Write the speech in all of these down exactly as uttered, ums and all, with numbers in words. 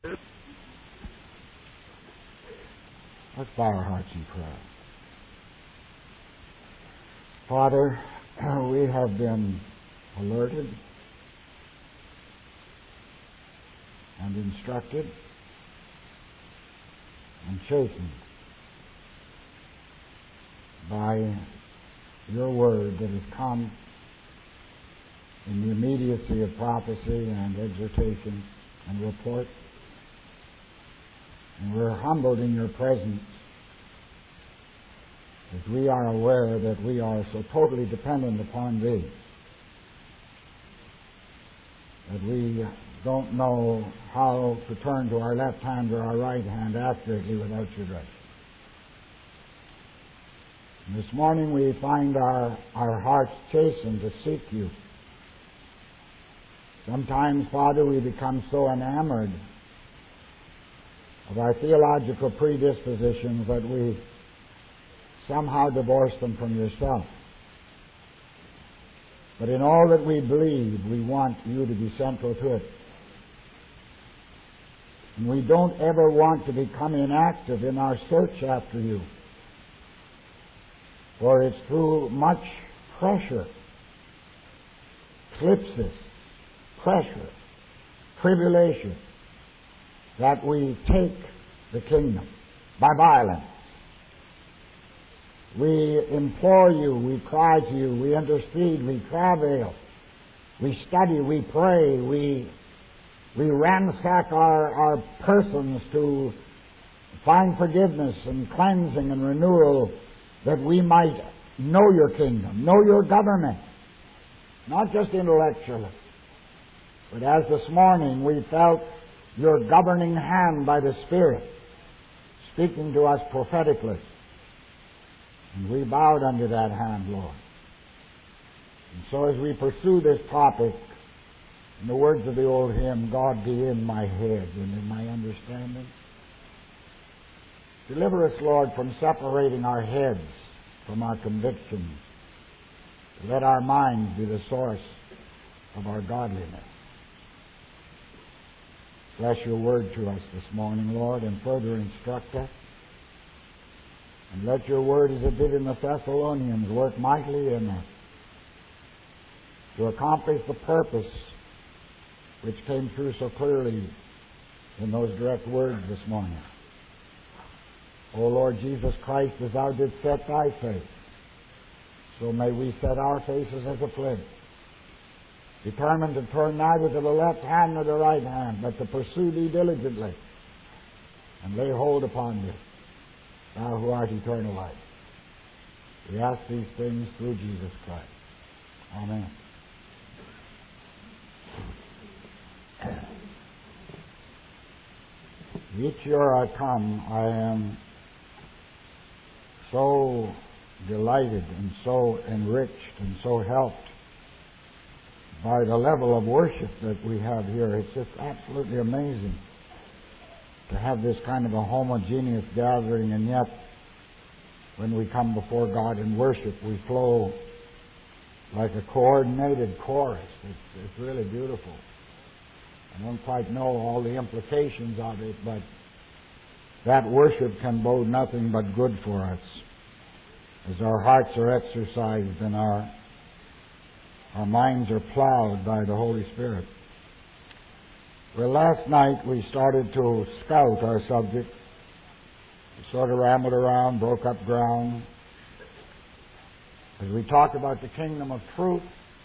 Let's bow our hearts in prayer. Father, we have been alerted and instructed and chastened by your word that has come in the immediacy of prophecy and exhortation and report. And we're humbled in your presence as we are aware that we are so totally dependent upon thee that we don't know how to turn to our left hand or our right hand accurately without your grace. And this morning we find our, our hearts chastened to seek you. Sometimes, Father, we become so enamored of our theological predispositions that we somehow divorce them from yourself. But in all that we believe, we want you to be central to it. And we don't ever want to become inactive in our search after you. For it's through much pressure, eclipses, pressure, tribulation, that we take the kingdom by violence. We implore you, we cry to you, we intercede, we travail, we study, we pray, we we ransack our, our persons to find forgiveness and cleansing and renewal, that we might know your kingdom, know your government, not just intellectually, but as this morning we felt your governing hand by the Spirit speaking to us prophetically. And we bowed under that hand, Lord. And so as we pursue this topic, in the words of the old hymn, God be in my head and in my understanding, deliver us, Lord, from separating our heads from our convictions. Let our minds be the source of our godliness. Bless your word to us this morning, Lord, and further instruct us. And let your word, as it did in the Thessalonians, work mightily in us to accomplish the purpose which came through so clearly in those direct words this morning. O Lord Jesus Christ, as thou didst set thy face, so may we set our faces as a flint, determined to turn neither to the left hand nor the right hand, but to pursue thee diligently and lay hold upon thee, thou who art eternal life. We ask these things through Jesus Christ. Amen. Each year I come, I am so delighted and so enriched and so helped by the level of worship that we have here. It's just absolutely amazing to have this kind of a homogeneous gathering, and yet when we come before God in worship, we flow like a coordinated chorus. It's, it's really beautiful. I don't quite know all the implications of it, but that worship can bode nothing but good for us as our hearts are exercised and our our minds are plowed by the Holy Spirit. Well, last night we started to scout our subject. We sort of rambled around, broke up ground. As we talked about the kingdom of truth,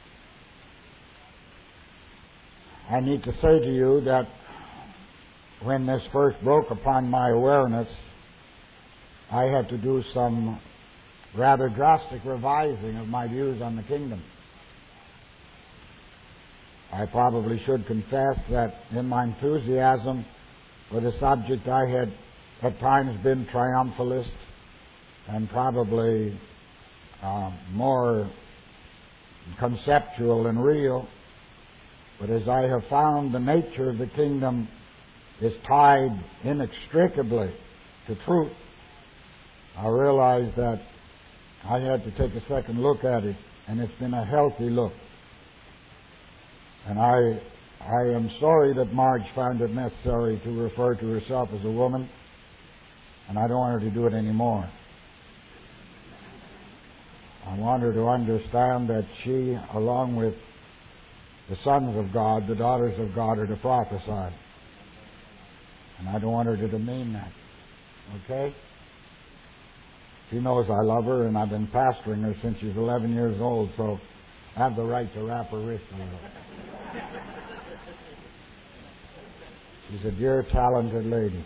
I need to say to you that when this first broke upon my awareness, I had to do some rather drastic revising of my views on the kingdom. I probably should confess that in my enthusiasm for the subject, I had at times been triumphalist and probably uh, more conceptual and real. But as I have found the nature of the kingdom is tied inextricably to truth, I realized that I had to take a second look at it, and it's been a healthy look. And I I am sorry that Marge found it necessary to refer to herself as a woman, and I don't want her to do it anymore. I want her to understand that she, along with the sons of God, the daughters of God, are to prophesy. And I don't want her to demean that. Okay? She knows I love her, and I've been pastoring her since she's eleven years old, so I have the right to wrap her wrist a little. She's a dear, talented lady.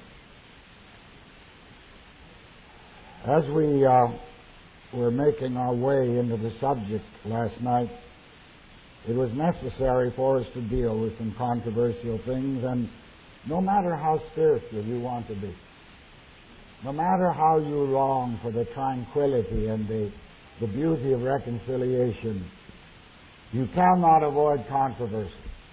As we uh, were making our way into the subject last night, it was necessary for us to deal with some controversial things, and no matter how spiritual you want to be, no matter how you long for the tranquility and the, the beauty of reconciliation, you cannot avoid controversy.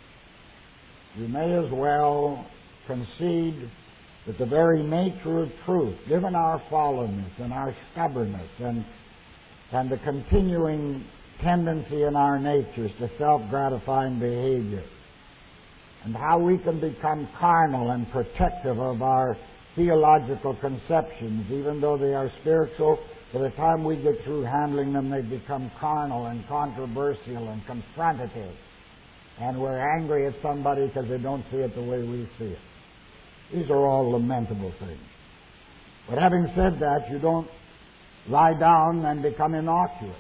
You may as well concede that the very nature of truth, given our fallenness and our stubbornness and, and the continuing tendency in our natures to self-gratifying behavior, and how we can become carnal and protective of our theological conceptions, even though they are spiritual, by the time we get through handling them, they become carnal and controversial and confrontative. And we're angry at somebody because they don't see it the way we see it. These are all lamentable things. But having said that, you don't lie down and become innocuous.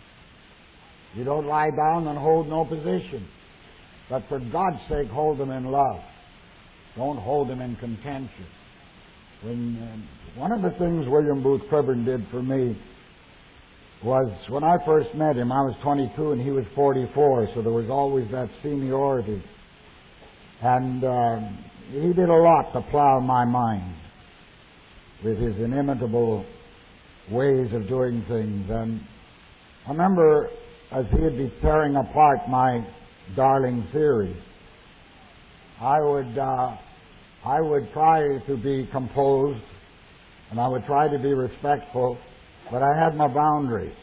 You don't lie down and hold no position. But for God's sake, hold them in love. Don't hold them in contention. When, uh, one of the things William Booth Cliburn did for me was, when I first met him, I was twenty-two and he was forty-four, so there was always that seniority. And uh, he did a lot to plow my mind with his inimitable ways of doing things. And I remember, as he'd be tearing apart my darling theory, I would uh, I would try to be composed, and I would try to be respectful, but I had my boundaries.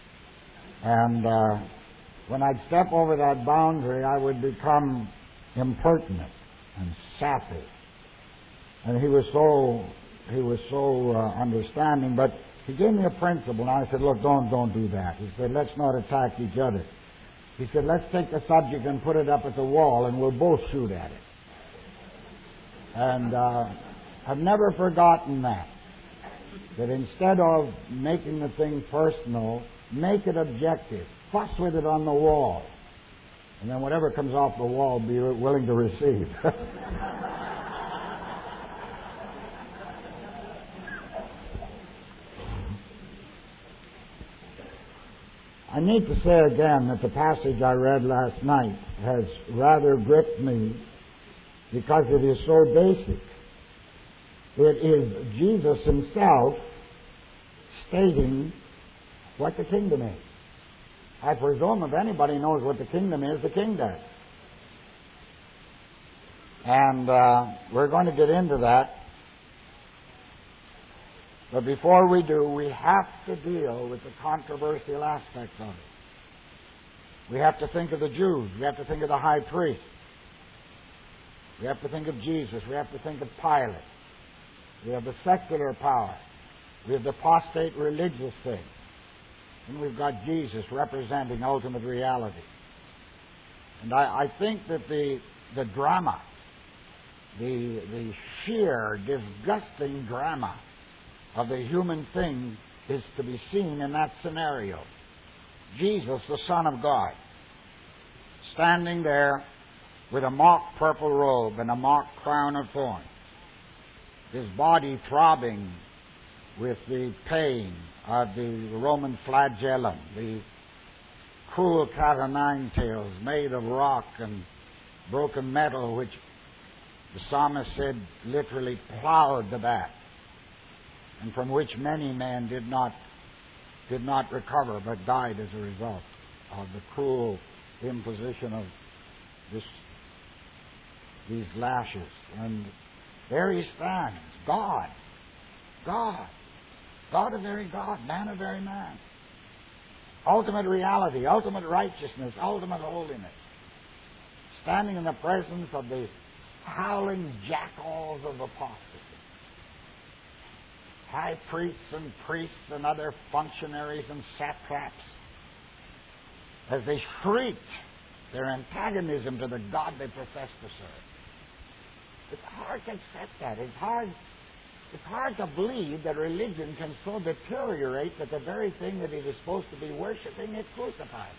And uh, when I'd step over that boundary, I would become impertinent and sassy. And he was so he was so uh, understanding, but he gave me a principle, and I said, look, don't don't do that. He said, let's not attack each other. He said, let's take the subject and put it up at the wall, and we'll both shoot at it. And uh, I've never forgotten that. That instead of making the thing personal, make it objective. Fuss with it on the wall. And then whatever comes off the wall, be willing to receive. I need to say again that the passage I read last night has rather gripped me because it is so basic. It is Jesus himself stating what the kingdom is. I presume if anybody knows what the kingdom is, the king does. And uh, we're going to get into that. But before we do, we have to deal with the controversial aspects of it. We have to think of the Jews. We have to think of the high priest. We have to think of Jesus. We have to think of Pilate. We have the secular power. We have the apostate religious thing. And we've got Jesus representing ultimate reality. And I, I think that the the drama, the the sheer, disgusting drama of the human thing is to be seen in that scenario. Jesus, the Son of God, standing there with a mock purple robe and a mock crown of thorns, his body throbbing with the pain of the Roman flagellum, the cruel cat o' nine tails made of rock and broken metal, which the psalmist said literally plowed the back, and from which many men did not did not recover, but died as a result of the cruel imposition of this these lashes. And there he stands, God, God, God a very God, man a very man. Ultimate reality, ultimate righteousness, ultimate holiness. standing in the presence of the howling jackals of apostasy. High priests and priests and other functionaries and satraps, as they shrieked their antagonism to the God they profess to serve. It's hard to accept that. It's hard, it's hard to believe that religion can so deteriorate that the very thing that it is supposed to be worshiping is crucified.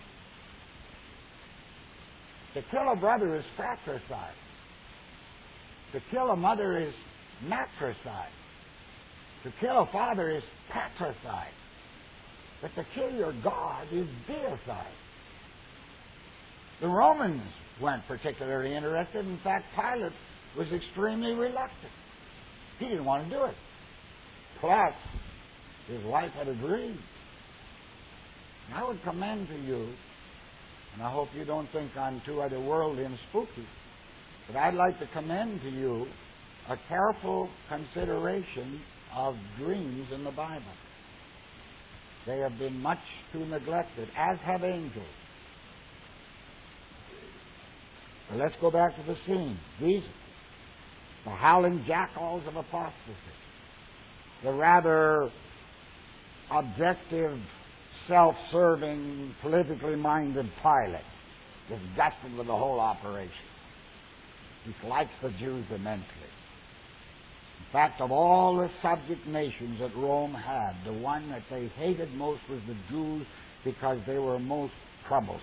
To kill a brother is fratricide. To kill a mother is matricide. To kill a father is patricide. But to kill your God is deicide. The Romans weren't particularly interested. In fact, Pilate was extremely reluctant. He didn't want to do it. Plus, his wife had agreed. And I would commend to you, and I hope you don't think I'm too otherworldly and spooky, but I'd like to commend to you a careful consideration of dreams in the Bible. They have been much too neglected, as have angels. But let's go back to the scene. These, the howling jackals of apostasy, the rather objective, self-serving, politically minded Pilate, disgusted with the whole operation. He likes the Jews immensely. In fact, of all the subject nations that Rome had, the one that they hated most was the Jews because they were most troublesome.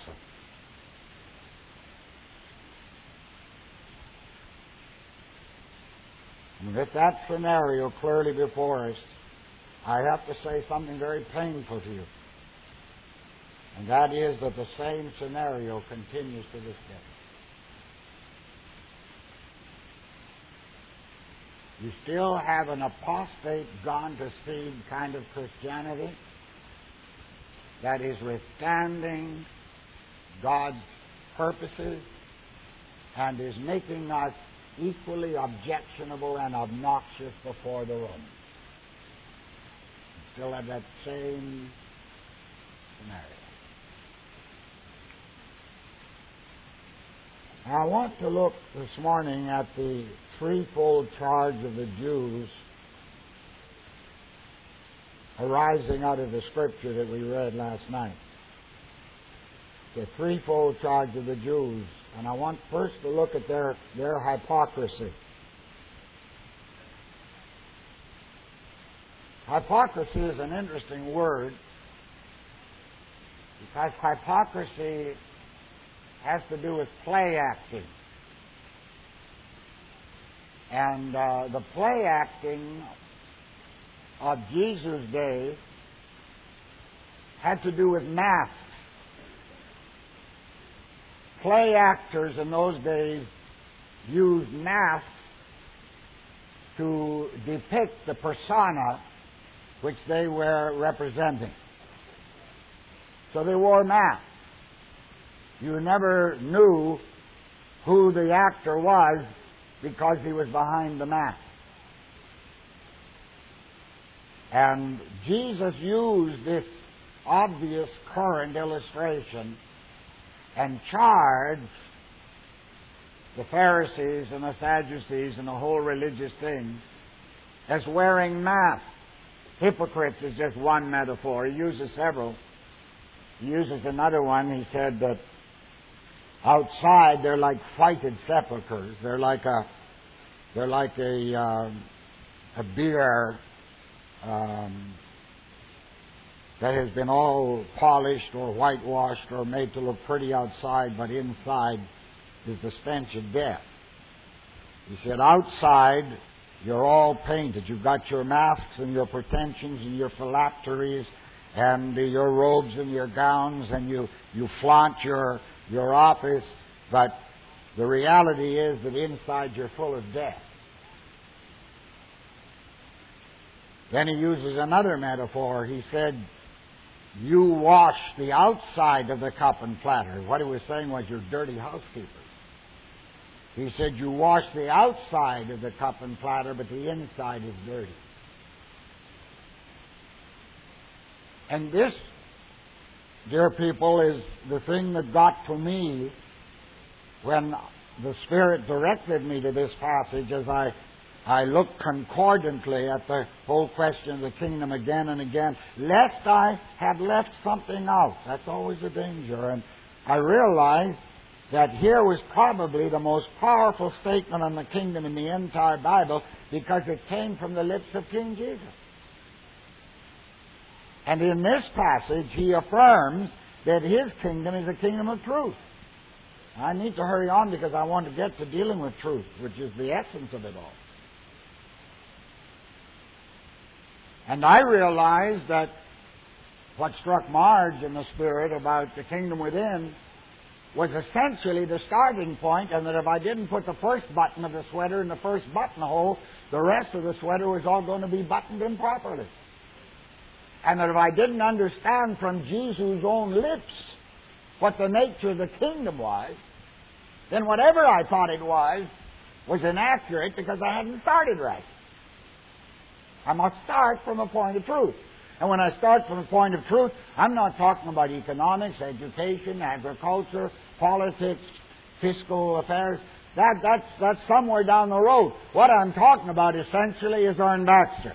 And with that scenario clearly before us, I have to say something very painful to you. And that is that the same scenario continues to this day. You still have an apostate, gone to seed kind of Christianity that is withstanding God's purposes and is making us equally objectionable and obnoxious before the Romans. You still have that same scenario. Now, I want to look this morning at the threefold charge of the Jews arising out of the scripture that we read last night. The threefold charge of the Jews. And I want first to look at their, their hypocrisy. Hypocrisy is an interesting word because hypocrisy has to do with play acting. And uh, the play acting of Jesus' day had to do with masks. Play actors in those days used masks to depict the persona which they were representing. So they wore masks. You never knew who the actor was because he was behind the mask. And Jesus used this obvious current illustration and charged the Pharisees and the Sadducees and the whole religious thing as wearing masks. Hypocrites is just one metaphor. He uses several. He uses another one. He said that outside they're like frighted sepulchres. They're like a they're like a um, a beer um, that has been all polished or whitewashed or made to look pretty outside, but inside is the stench of death. He said, outside you're all painted. You've got your masks and your pretensions and your phylacteries and uh, your robes and your gowns, and you, you flaunt your, your office, but the reality is that inside you're full of death. Then he uses another metaphor. He said, you wash the outside of the cup and platter. What he was saying was you're dirty housekeepers. He said you wash the outside of the cup and platter, but the inside is dirty. And this, dear people, is the thing that got to me when the Spirit directed me to this passage, as I, I looked concordantly at the whole question of the kingdom again and again, lest I had left something out. That's always a danger. And I realized that here was probably the most powerful statement on the kingdom in the entire Bible, because it came from the lips of King Jesus. And in this passage, he affirms that his kingdom is a kingdom of truth. I need to hurry on because I want to get to dealing with truth, which is the essence of it all. And I realized that what struck Marge in the Spirit about the kingdom within was essentially the starting point, and that if I didn't put the first button of the sweater in the first buttonhole, the rest of the sweater was all going to be buttoned improperly. And that if I didn't understand from Jesus' own lips what the nature of the kingdom was, then whatever I thought it was, was inaccurate because I hadn't started right. I must start from a point of truth. And when I start from a point of truth, I'm not talking about economics, education, agriculture, politics, fiscal affairs. That, that's, that's somewhere down the road. What I'm talking about essentially is Ern Baxter.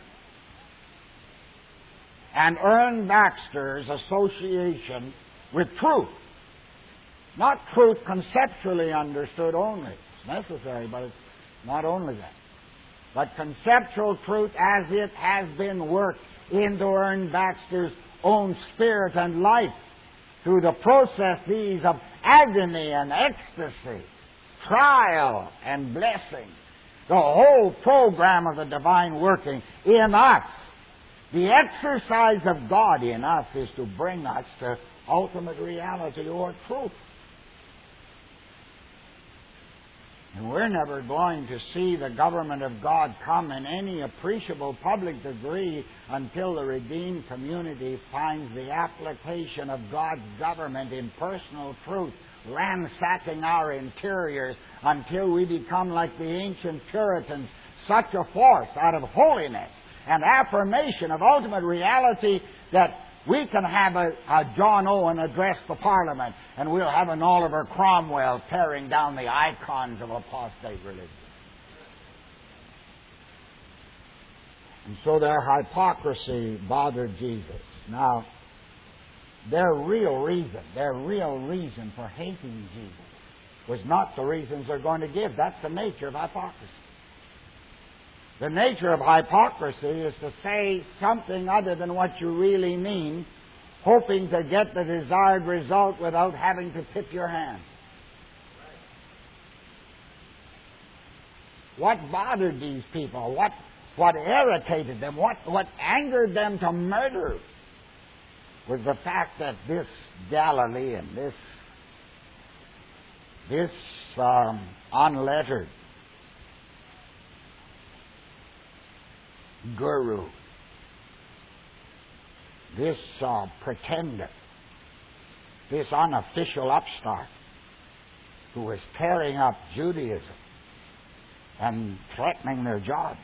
And Ern Baxter's association with truth. Not truth conceptually understood only. It's necessary, but it's not only that. But conceptual truth as it has been worked into Ern Baxter's own spirit and life through the processes of agony and ecstasy, trial and blessing. The whole program of the divine working in us. The exercise of God in us is to bring us to ultimate reality or truth. And we're never going to see the government of God come in any appreciable public degree until the redeemed community finds the application of God's government in personal truth, ransacking our interiors until we become like the ancient Puritans, such a force out of holiness and affirmation of ultimate reality that we can have a, a John Owen address the Parliament, and we'll have an Oliver Cromwell tearing down the icons of apostate religion. And so their hypocrisy bothered Jesus. Now, their real reason, their real reason for hating Jesus was not the reasons they're going to give. That's the nature of hypocrisy. The nature of hypocrisy is to say something other than what you really mean, hoping to get the desired result without having to tip your hand. What bothered these people? What, what irritated them? What, what angered them to murder was the fact that this Galilean, this, this um, unlettered guru, this uh, pretender, this unofficial upstart who was tearing up Judaism and threatening their jobs,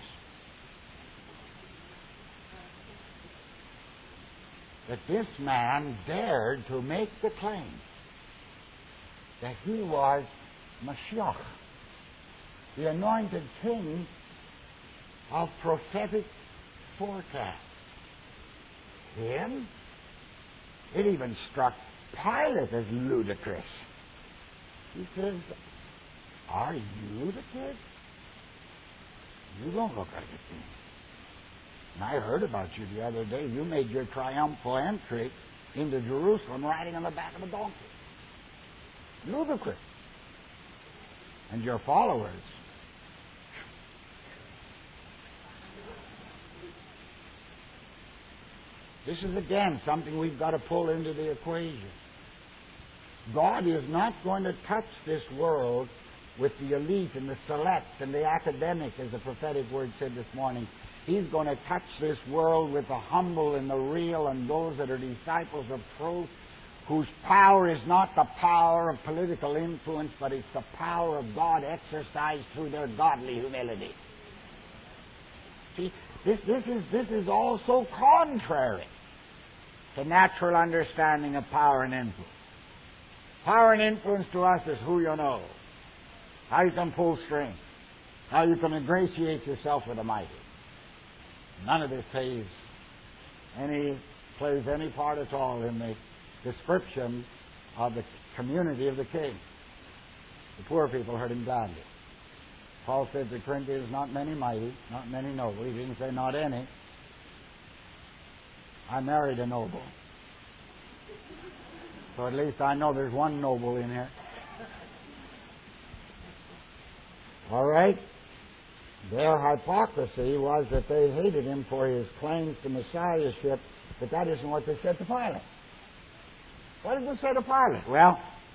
that this man dared to make the claim that he was Mashiach, the anointed king of prophetic forecast. Him? It even struck Pilate as ludicrous. He says, "Are you the kid? You don't look like a king. And I heard about you the other day. You made your triumphal entry into Jerusalem riding on the back of a donkey. Ludicrous. And your followers, this is again something we've got to pull into the equation. God is not going to touch this world with the elite and the select and the academic, as the prophetic word said this morning. He's going to touch this world with the humble and the real and those that are disciples of truth, whose power is not the power of political influence, but it's the power of God exercised through their godly humility. See, this, this is this is all so contrary to natural understanding of power and influence. Power and influence to us is who you know. how you can pull strings, how you can ingratiate yourself with the mighty. None of this pays any, plays any part at all in the description of the community of the king. The poor people heard him gladly. Paul said to Corinthians, not many mighty, not many noble. He didn't say not any. I married a noble. So at least I know there's one noble in here. All right? Their hypocrisy was that they hated him for his claims to messiahship, but that isn't what they said to Pilate. What did they say to Pilate? Well,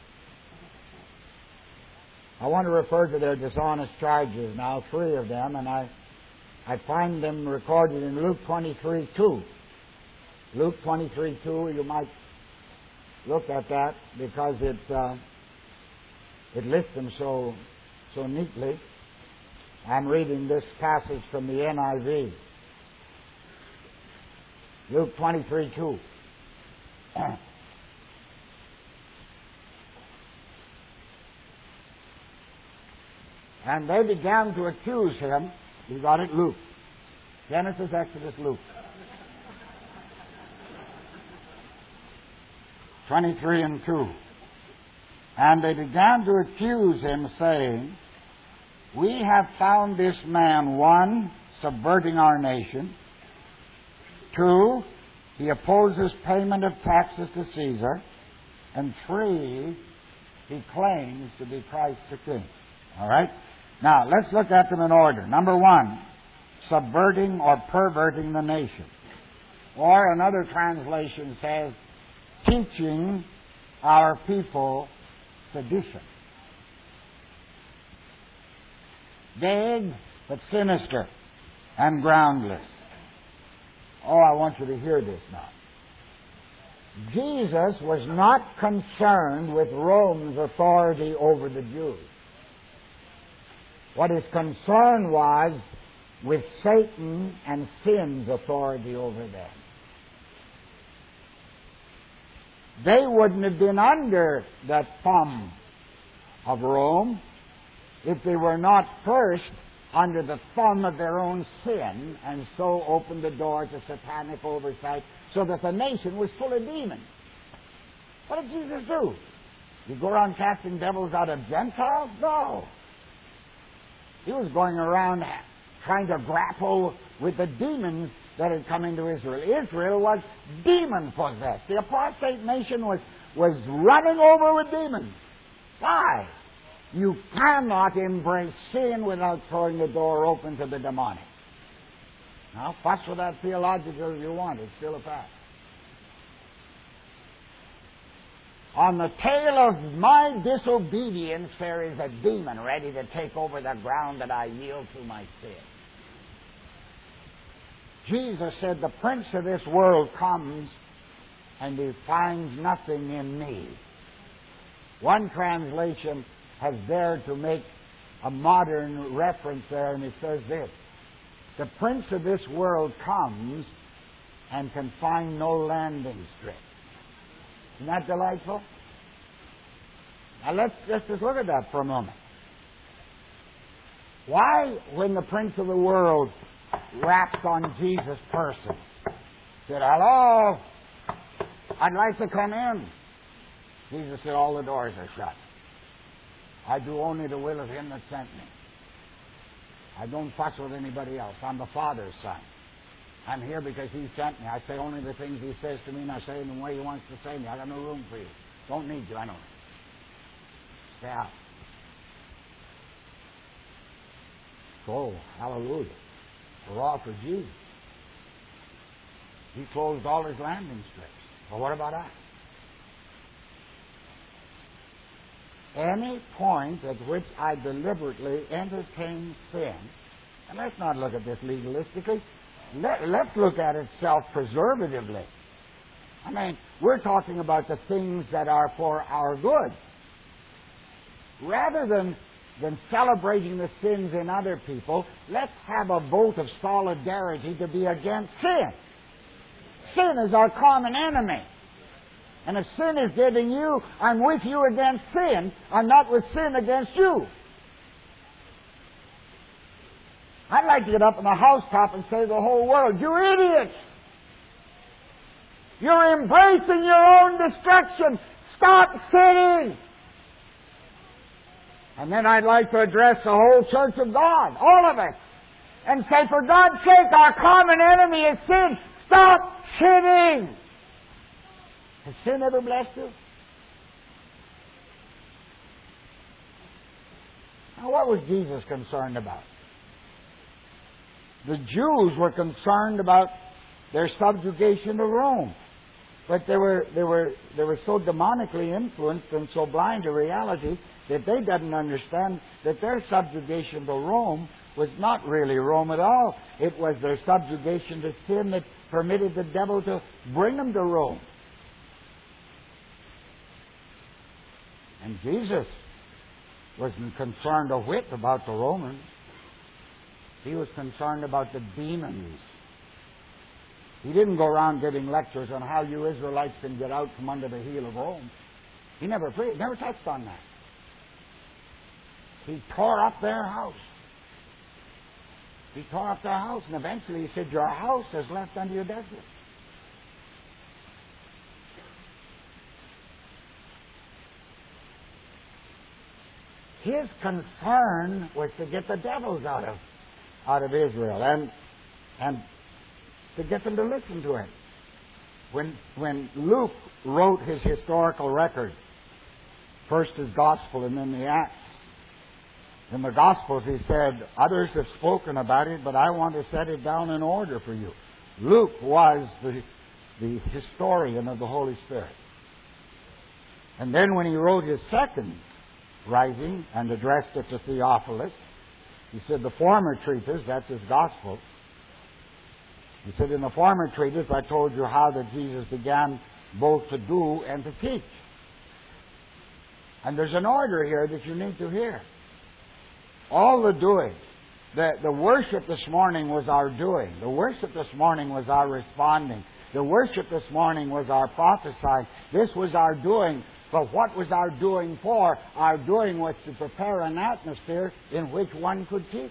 I want to refer to their dishonest charges now, three of them, and I, I find them recorded in Luke twenty-three two. Luke twenty-three two, you might look at that because it uh, it lists them so so neatly. I'm reading this passage from the N I V. Luke twenty-three two. And they began to accuse him. You got it? Luke. Genesis, Exodus, Luke. twenty-three and two. And they began to accuse him, saying, we have found this man, one, subverting our nation. Two, he opposes payment of taxes to Caesar. And three, he claims to be Christ the King. All right? Now, let's look at them in order. Number one, subverting or perverting the nation. Or another translation says, teaching our people sedition. Vague, but sinister and groundless. Oh, I want you to hear this now. Jesus was not concerned with Rome's authority over the Jews. What his concern was with Satan and sin's authority over them. They wouldn't have been under that thumb of Rome if they were not first under the thumb of their own sin, and so opened the door to satanic oversight, so that the nation was full of demons. What did Jesus do? You go around casting devils out of Gentiles? No. He was going around trying to grapple with the demons that had come into Israel. Israel was demon-possessed. The apostate nation was, was running over with demons. Why? You cannot embrace sin without throwing the door open to the demonic. Now, fuss with that theologically if you want. It's still a fact. On the tail of my disobedience, there is a demon ready to take over the ground that I yield to my sin. Jesus said, the prince of this world comes and he finds nothing in me. One translation has dared to make a modern reference there, and it says this: the prince of this world comes and can find no landing strip. Isn't that delightful? Now let's, let's just look at that for a moment. Why, when the prince of the world rapped on Jesus' person, said, hello, I'd like to come in, Jesus said, all the doors are shut. I do only the will of him that sent me. I don't fuss with anybody else. I'm the Father's son. I'm here because he sent me. I say only the things he says to me, and I say them the way he wants to say me. I got no room for you. Don't need you, I know. Stay out. So, hallelujah. We're all for Jesus. He closed all his landing strips. Well, what about us? Any point at which I deliberately entertain sin, and let's not look at this legalistically, Let, let's look at it self-preservatively. I mean, we're talking about the things that are for our good. Rather than, than celebrating the sins in other people, let's have a vote of solidarity to be against sin. Sin is our common enemy. And if sin is getting you, I'm with you against sin. I'm not with sin against you. I'd like to get up on the housetop and say to the whole world, you idiots! You're embracing your own destruction. Stop sinning! And then I'd like to address the whole church of God, all of us, and say, for God's sake, our common enemy is sin. Stop sinning! Has sin ever blessed you? Now, what was Jesus concerned about? The Jews were concerned about their subjugation to Rome. But they were, they were, they were so demonically influenced and so blind to reality that they didn't understand that their subjugation to Rome was not really Rome at all. It was their subjugation to sin that permitted the devil to bring them to Rome. And Jesus wasn't concerned a whit about the Romans. He was concerned about the demons. He didn't go around giving lectures on how you Israelites can get out from under the heel of Rome. He never preached, never touched on that. He tore up their house. He tore up their house, and eventually he said, your house is left unto you desolate. His concern was to get the devils out of out of Israel and and to get them to listen to him. When when Luke wrote his historical record, first his Gospel and then the Acts, in the Gospels he said, others have spoken about it, but I want to set it down in order for you. Luke was the, the historian of the Holy Spirit. And then when he wrote his second writing and addressed it to Theophilus, he said, the former treatise, that's his Gospel, he said, in the former treatise I told you how that Jesus began both to do and to teach. And there's an order here that you need to hear. All the doing. The, the worship this morning was our doing. The worship this morning was our responding. The worship this morning was our prophesying. This was our doing. But what was our doing for? Our doing was to prepare an atmosphere in which one could teach.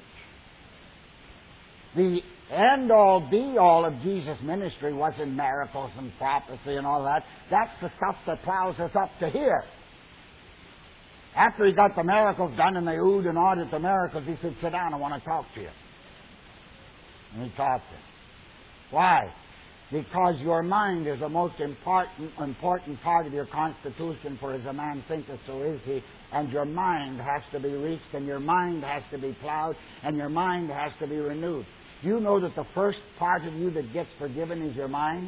The end-all, be-all of Jesus' ministry wasn't miracles and prophecy and all that. That's the stuff that plows us up to here. After he got the miracles done and they oohed and awed at the miracles, he said, sit down, I want to talk to you. And he talked to him. Why? Because your mind is the most important, important part of your constitution, for as a man thinketh, so is he. And your mind has to be reached, and your mind has to be plowed, and your mind has to be renewed. Do you know that the first part of you that gets forgiven is your mind?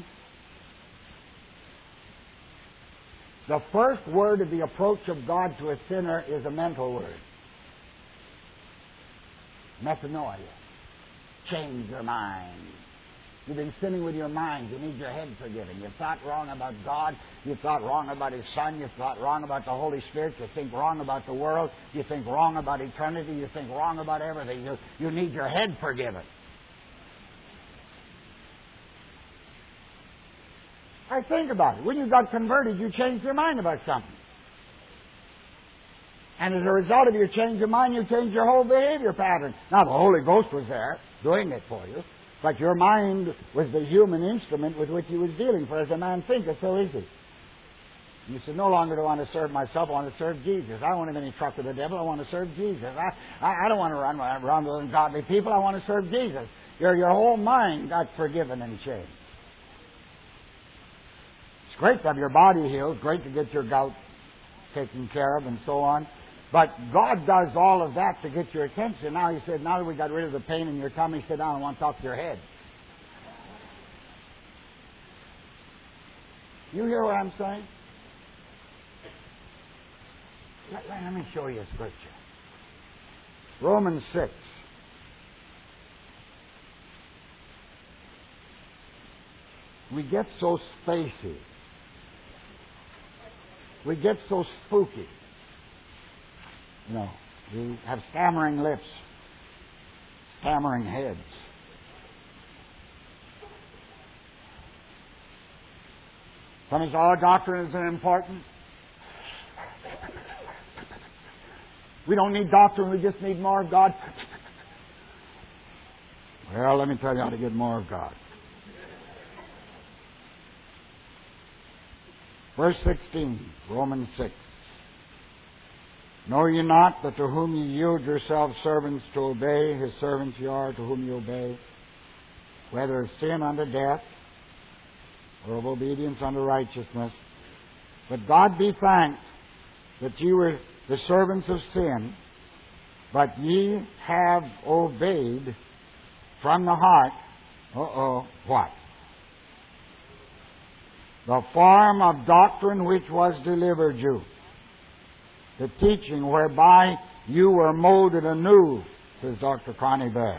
The first word of the approach of God to a sinner is a mental word. Metanoia. Change your mind. You've been sinning with your mind. You need your head forgiven. You've thought wrong about God. You've thought wrong about His Son. You've thought wrong about the Holy Spirit. You think wrong about the world. You think wrong about eternity. You think wrong about everything. You, you need your head forgiven. I think about it. When you got converted, you changed your mind about something. And as a result of your change of mind, you changed your whole behavior pattern. Now, the Holy Ghost was there doing it for you. But your mind was the human instrument with which He was dealing. For as a man thinketh, so is he. You said, no longer do I want to serve myself, I want to serve Jesus. I don't want to have any truck with the devil, I want to serve Jesus. I, I, I don't want to run around with ungodly people, I want to serve Jesus. Your, your whole mind got forgiven and changed. It's great to have your body healed, great to get your gout taken care of and so on. But God does all of that to get your attention. Now He said, now that we got rid of the pain in your tummy, sit down, I want to talk to your head. You hear what I'm saying? Let, let me show you a scripture. Romans six. We get so spacey. We get so spooky. You know, we have stammering lips, stammering heads. Some say, our doctrine isn't important. We don't need doctrine, we just need more of God. Well, let me tell you how to get more of God. Verse sixteen, Romans six. Know ye not that to whom ye yield yourselves servants to obey, his servants ye are to whom ye obey, whether of sin unto death, or of obedience unto righteousness. But God be thanked that ye were the servants of sin, but ye have obeyed from the heart, uh-oh, what? The form of doctrine which was delivered you. The teaching whereby you were molded anew, says Doctor Connie Bear.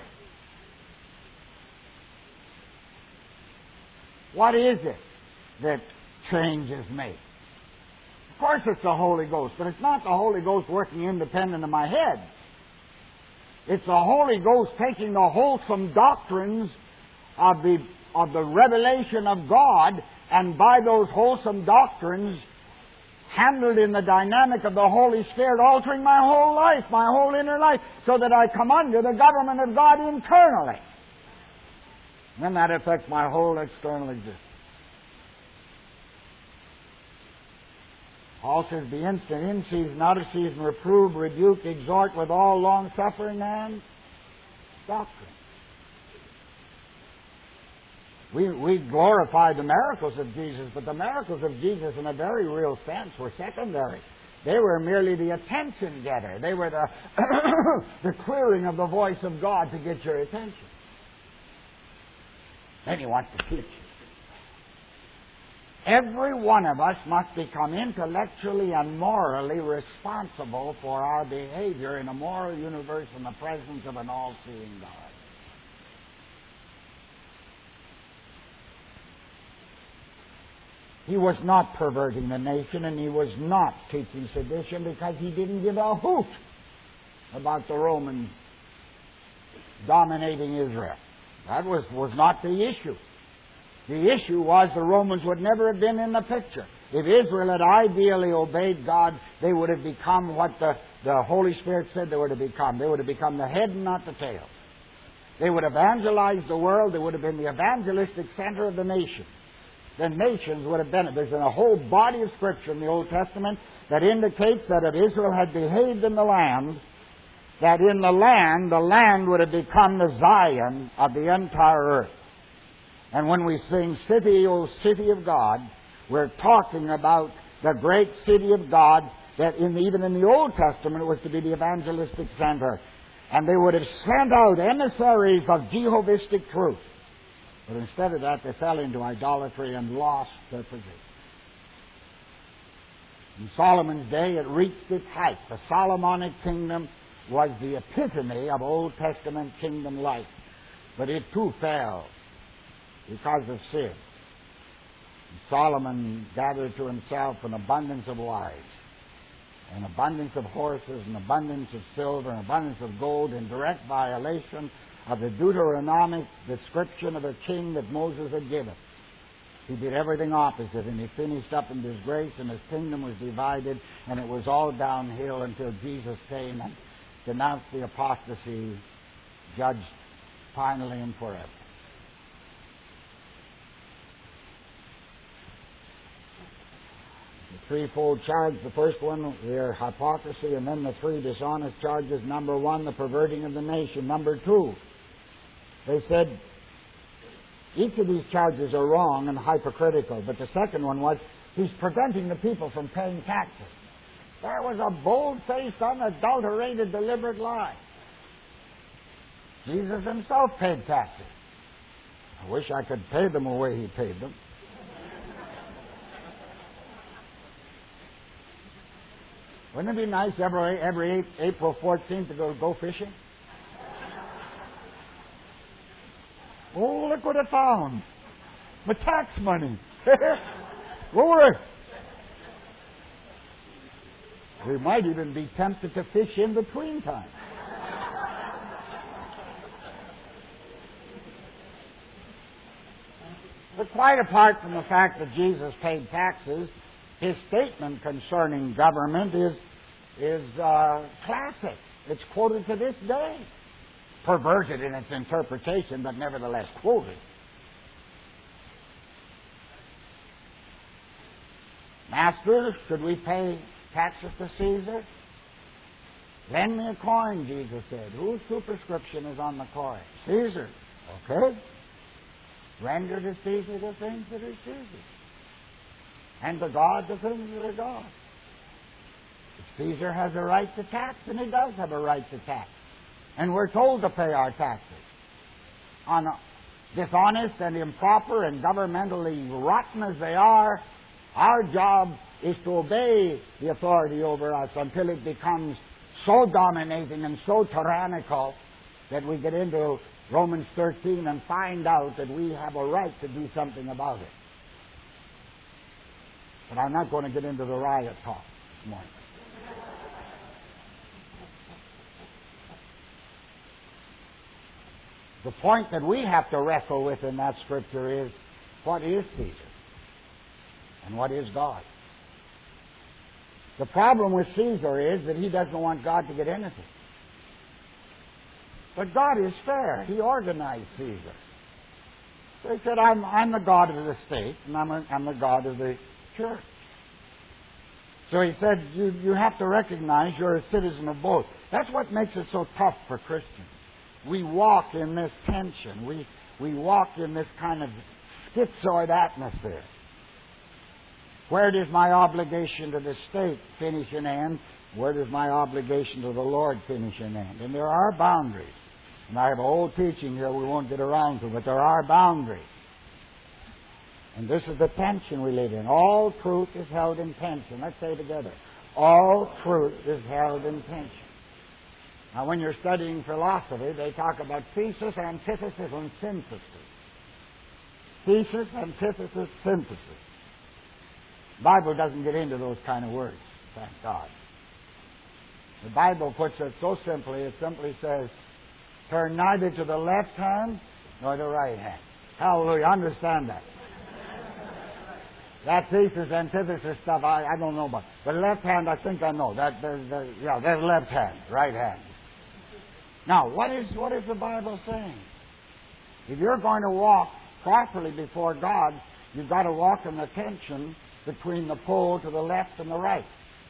What is it that changes me? Of course it's the Holy Ghost, but it's not the Holy Ghost working independent of my head. It's the Holy Ghost taking the wholesome doctrines of the, of the revelation of God, and by those wholesome doctrines, handled in the dynamic of the Holy Spirit, altering my whole life, my whole inner life, so that I come under the government of God internally. And then that affects my whole external existence. Paul says, be instant in season, out of season, reprove, rebuke, exhort with all long suffering and doctrine. We, we glorify the miracles of Jesus, but the miracles of Jesus in a very real sense were secondary. They were merely the attention getter. They were the, the clearing of the voice of God to get your attention. Then He wants to teach you. Every one of us must become intellectually and morally responsible for our behavior in a moral universe in the presence of an all-seeing God. He was not perverting the nation, and he was not teaching sedition, because he didn't give a hoot about the Romans dominating Israel. That was, was not the issue. The issue was the Romans would never have been in the picture. If Israel had ideally obeyed God, they would have become what the, the Holy Spirit said they would have become. They would have become the head and not the tail. They would have evangelized the world. They would have been the evangelistic center of the nation. The nations would have been. There's a whole body of Scripture in the Old Testament that indicates that if Israel had behaved in the land, that in the land, the land would have become the Zion of the entire earth. And when we sing City, O City of God, we're talking about the great city of God that in the, even in the Old Testament was to be the evangelistic center. And they would have sent out emissaries of Jehovistic truth. But instead of that, they fell into idolatry and lost their position. In Solomon's day, it reached its height. The Solomonic kingdom was the epitome of Old Testament kingdom life. But it too fell because of sin. And Solomon gathered to himself an abundance of wives, an abundance of horses, an abundance of silver, an abundance of gold, in direct violation of the Deuteronomic description of a king that Moses had given. He did everything opposite, and he finished up in disgrace, and his kingdom was divided, and it was all downhill until Jesus came and denounced the apostasy, judged finally and forever. The threefold charge, the first one, their hypocrisy, and then the three dishonest charges. Number one, the perverting of the nation. Number two, they said each of these charges are wrong and hypocritical, but the second one was he's preventing the people from paying taxes. There was a bold-faced, unadulterated, deliberate lie. Jesus himself paid taxes. I wish I could pay them the way he paid them. Wouldn't it be nice every, every April fourteenth to go, go fishing? Oh, look what I found. My tax money. Glory. We might even be tempted to fish in between time. But quite apart from the fact that Jesus paid taxes, his statement concerning government is, is uh, classic. It's quoted to this day. perverted in its interpretation, but nevertheless quoted. Master, should we pay taxes to Caesar? Lend me a coin, Jesus said. Whose superscription is on the coin? Caesar. Okay. Render to Caesar the things that are Caesar, and to God the things that are God. If Caesar has a right to tax, and he does have a right to tax. And we're told to pay our taxes. On dishonest and improper and governmentally rotten as they are, our job is to obey the authority over us until it becomes so dominating and so tyrannical that we get into Romans thirteen and find out that we have a right to do something about it. But I'm not going to get into the riot talk this morning. The point that we have to wrestle with in that scripture is, what is Caesar? And what is God? The problem with Caesar is that he doesn't want God to get anything. But God is fair. He organized Caesar. So he said, I'm, I'm the God of the state, and I'm, a, I'm the God of the church. So he said, you, you have to recognize you're a citizen of both. That's what makes it so tough for Christians. We walk in this tension. We, we walk in this kind of schizoid atmosphere. Where does my obligation to the state finish and end? Where does my obligation to the Lord finish and end? And there are boundaries. And I have a whole teaching here we won't get around to, but there are boundaries. And this is the tension we live in. All truth is held in tension. Let's say it together. All truth is held in tension. Now, when you're studying philosophy, they talk about thesis, antithesis, and synthesis. Thesis, antithesis, synthesis. The Bible doesn't get into those kind of words, thank God. The Bible puts it so simply, it simply says, turn neither to the left hand nor the right hand. Hallelujah, understand that. That thesis, antithesis stuff, I, I don't know about. But left hand, I think I know. That, there's, there's, yeah, there's left hand, right hand. Now, what is, what is the Bible saying? If you're going to walk properly before God, you've got to walk in the tension between the pole to the left and the right.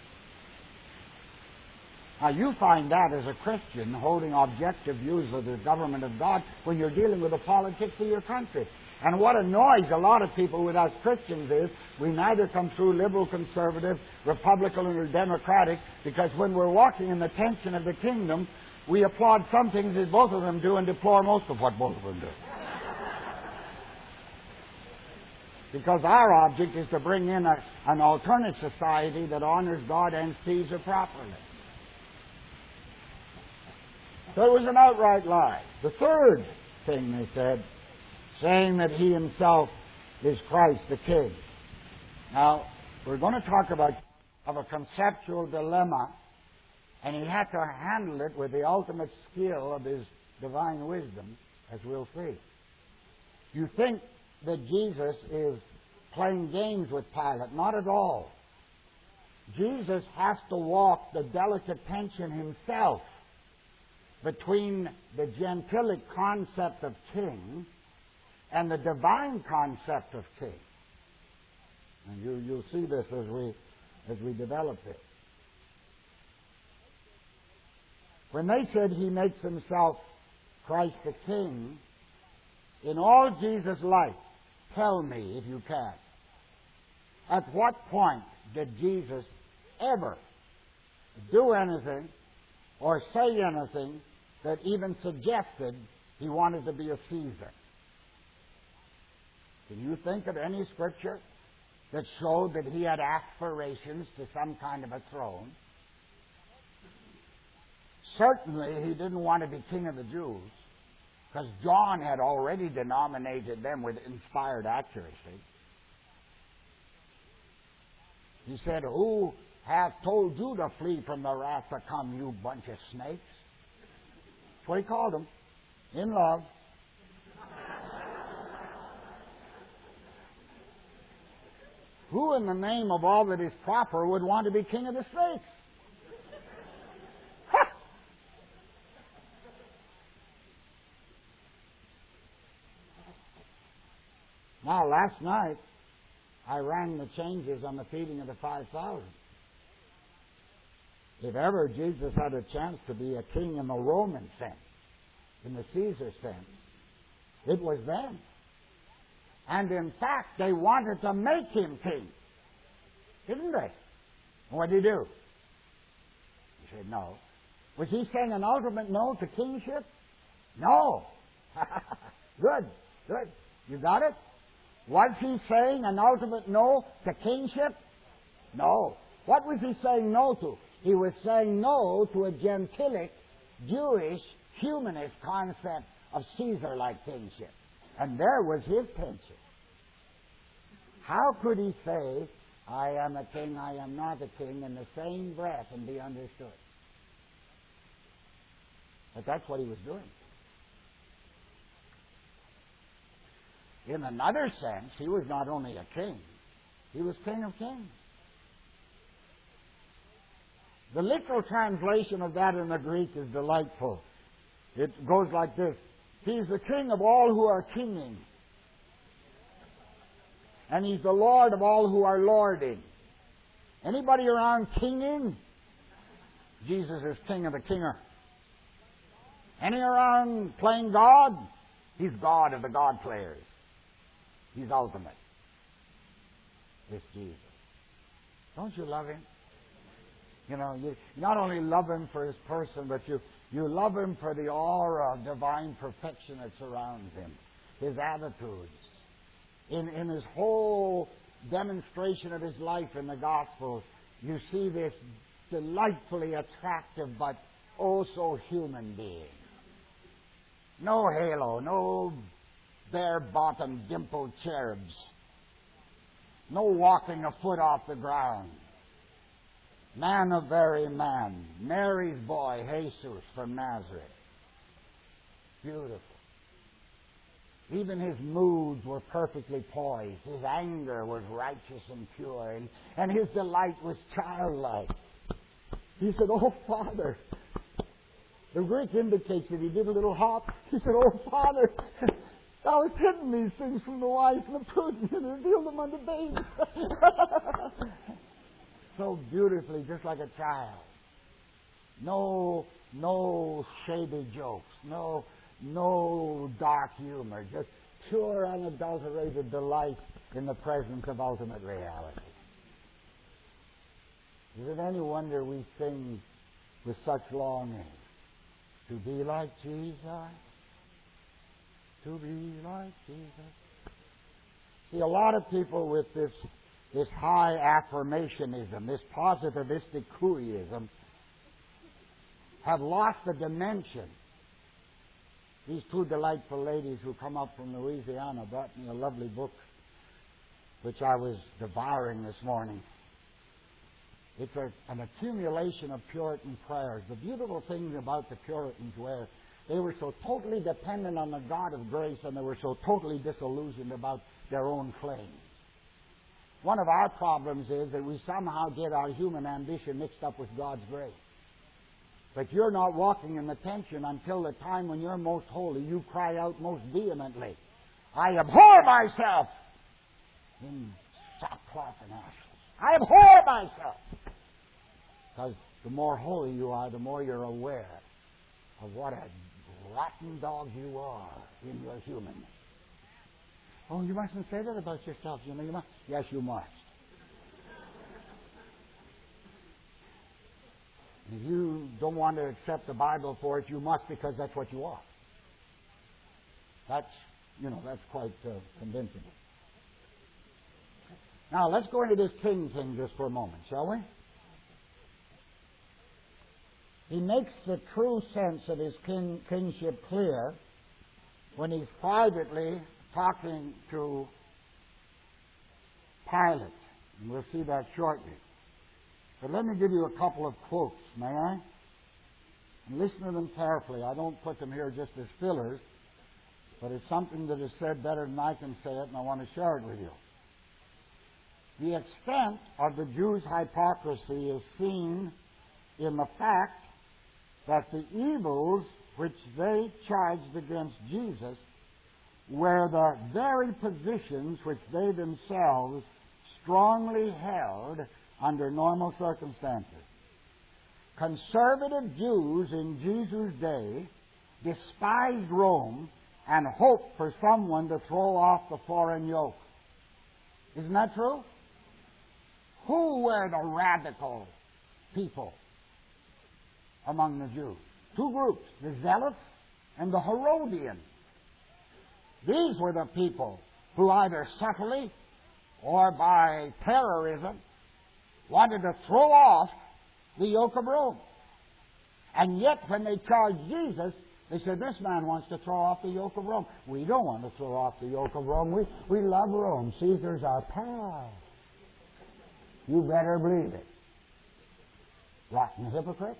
Now, you find that as a Christian holding objective views of the government of God when you're dealing with the politics of your country. And what annoys a lot of people with us Christians is we neither come through liberal, conservative, Republican, or Democratic, because when we're walking in the tension of the kingdom, we applaud some things that both of them do and deplore most of what both of them do. Because our object is to bring in a, an alternate society that honors God and Caesar properly. So it was an outright lie. The third thing they said, saying that he himself is Christ the King. Now, we're going to talk about of a conceptual dilemma, and he had to handle it with the ultimate skill of his divine wisdom, as we'll see. You think that Jesus is playing games with Pilate. Not at all. Jesus has to walk the delicate tension himself between the gentilic concept of king and the divine concept of king. And you, you'll see this as we, as we develop it. When they said he makes himself Christ the King, in all Jesus' life, tell me, if you can, at what point did Jesus ever do anything or say anything that even suggested he wanted to be a Caesar? Can you think of any scripture that showed that he had aspirations to some kind of a throne? Certainly he didn't want to be king of the Jews, because John had already denominated them with inspired accuracy. He said, "Who hath told you to flee from the wrath to come, you bunch of snakes?" That's what he called them, in love. Who in the name of all that is proper would want to be king of the snakes? Now, last night, I ran the changes on the feeding of the five thousand. If ever Jesus had a chance to be a king in the Roman sense, in the Caesar sense, it was then. And in fact, they wanted to make him king. Didn't they? What did he do? He said no. Was he saying an ultimate no to kingship? No. Good, good. You got it? Was he saying an ultimate no to kingship? No. What was he saying no to? He was saying no to a gentilic, Jewish, humanist concept of Caesar-like kingship. And there was his tension. How could he say, I am a king, I am not a king, in the same breath and be understood? But that's what he was doing. In another sense, he was not only a king, he was King of Kings. The literal translation of that in the Greek is delightful. It goes like this: He's the king of all who are kinging. And he's the Lord of all who are lording. Anybody around kinging? Jesus is king of the kinger. Any around playing God? He's God of the God players. He's ultimate. This Jesus. Don't you love him? You know, you not only love him for his person, but you, you love him for the aura of divine perfection that surrounds him. His attitudes. In, in his whole demonstration of his life in the Gospels, you see this delightfully attractive but oh so human being. No halo, no bare-bottomed, dimpled cherubs. No walking a foot off the ground. Man of very man. Mary's boy, Jesus from Nazareth. Beautiful. Even his moods were perfectly poised. His anger was righteous and pure. And, and his delight was childlike. He said, oh, Father. The Greek indicates that he did a little hop. He said, oh, Father, thou hast hidden these things from the wise and the prudent and revealed them unto babes. So beautifully, just like a child. No, no shady jokes. No, no dark humor. Just pure, unadulterated delight in the presence of ultimate reality. Is it any wonder we sing with such longing? To be like Jesus. To be like Jesus. See, a lot of people with this this high affirmationism, this positivistic cooeyism, have lost the dimension. These two delightful ladies who come up from Louisiana brought me a lovely book which I was devouring this morning. It's a, an accumulation of Puritan prayers. The beautiful thing about the Puritans were they were so totally dependent on the God of grace, and they were so totally disillusioned about their own claims. One of our problems is that we somehow get our human ambition mixed up with God's grace. But you're not walking in the tension until the time when you're most holy. You cry out most vehemently, I abhor myself in sackcloth and ashes. I abhor myself. Because the more holy you are, the more you're aware of what a rotten dog you are in your humanness. Oh, you mustn't say that about yourself. You know, you must. Yes, you must. If you don't want to accept the Bible for it, you must, because that's what you are. That's, you know, that's quite uh, convincing. Now, let's go into this king thing just for a moment, shall we? He makes the true sense of his king, kingship clear when he's privately talking to Pilate. And we'll see that shortly. But let me give you a couple of quotes, may I? And listen to them carefully. I don't put them here just as fillers, but it's something that is said better than I can say it, and I want to share it with you. The extent of the Jews' hypocrisy is seen in the fact that the evils which they charged against Jesus were the very positions which they themselves strongly held under normal circumstances. Conservative Jews in Jesus' day despised Rome and hoped for someone to throw off the foreign yoke. Isn't that true? Who were the radical people among the Jews? Two groups, the Zealots and the Herodians. These were the people who either subtly or by terrorism wanted to throw off the yoke of Rome. And yet when they charged Jesus, they said, this man wants to throw off the yoke of Rome. We don't want to throw off the yoke of Rome. We, we love Rome. Caesar's our pal. You better believe it. Rotten hypocrites.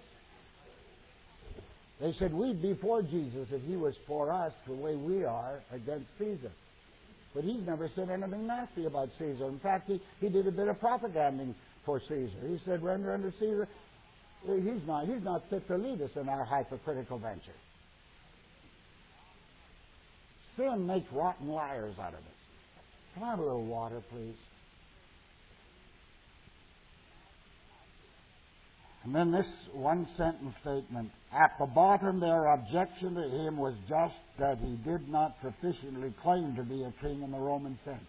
They said, we'd be for Jesus if he was for us the way we are against Caesar. But he's never said anything nasty about Caesar. In fact, he, he did a bit of propaganding for Caesar. He said, render unto Caesar. He's not, he's not fit to lead us in our hypocritical venture. Sin makes rotten liars out of us. Can I have a little water, please? And then this one-sentence statement. At the bottom, their objection to him was just that he did not sufficiently claim to be a king in the Roman sense.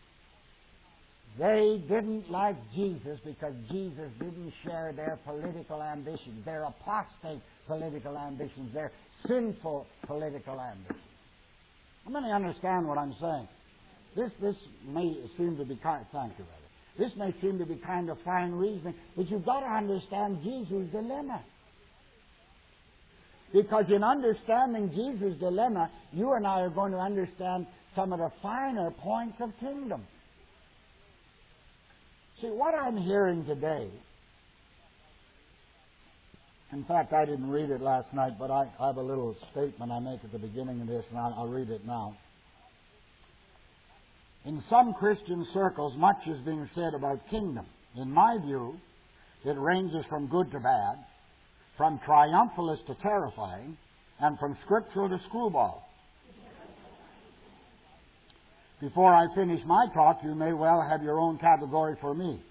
They didn't like Jesus because Jesus didn't share their political ambitions, their apostate political ambitions, their sinful political ambitions. How many understand what I'm saying? This this may seem to be kind. Thank you, brother. This may seem to be kind of fine reasoning, but you've got to understand Jesus' dilemma. Because in understanding Jesus' dilemma, you and I are going to understand some of the finer points of kingdom. See, what I'm hearing today, in fact, I didn't read it last night, but I, I have a little statement I make at the beginning of this, and I'll, I'll read it now. In some Christian circles, much is being said about kingdom. In my view, it ranges from good to bad, from triumphalist to terrifying, and from scriptural to screwball. Before I finish my talk, you may well have your own category for me,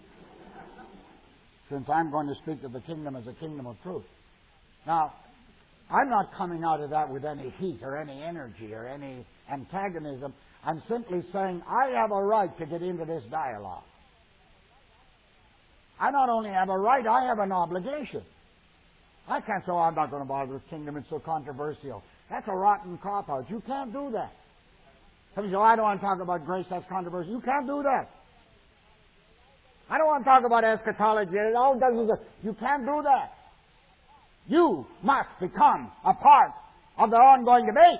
since I'm going to speak of the kingdom as a kingdom of truth. Now, I'm not coming out of that with any heat or any energy or any antagonism. I'm simply saying I have a right to get into this dialogue. I not only have a right, I have an obligation. I can't say, oh, I'm not going to bother with kingdom, it's so controversial. That's a rotten cop-out. You can't do that. Some say, oh, I don't want to talk about grace, that's controversial. You can't do that. I don't want to talk about eschatology. It all does is you can't do that. You must become a part of the ongoing debate.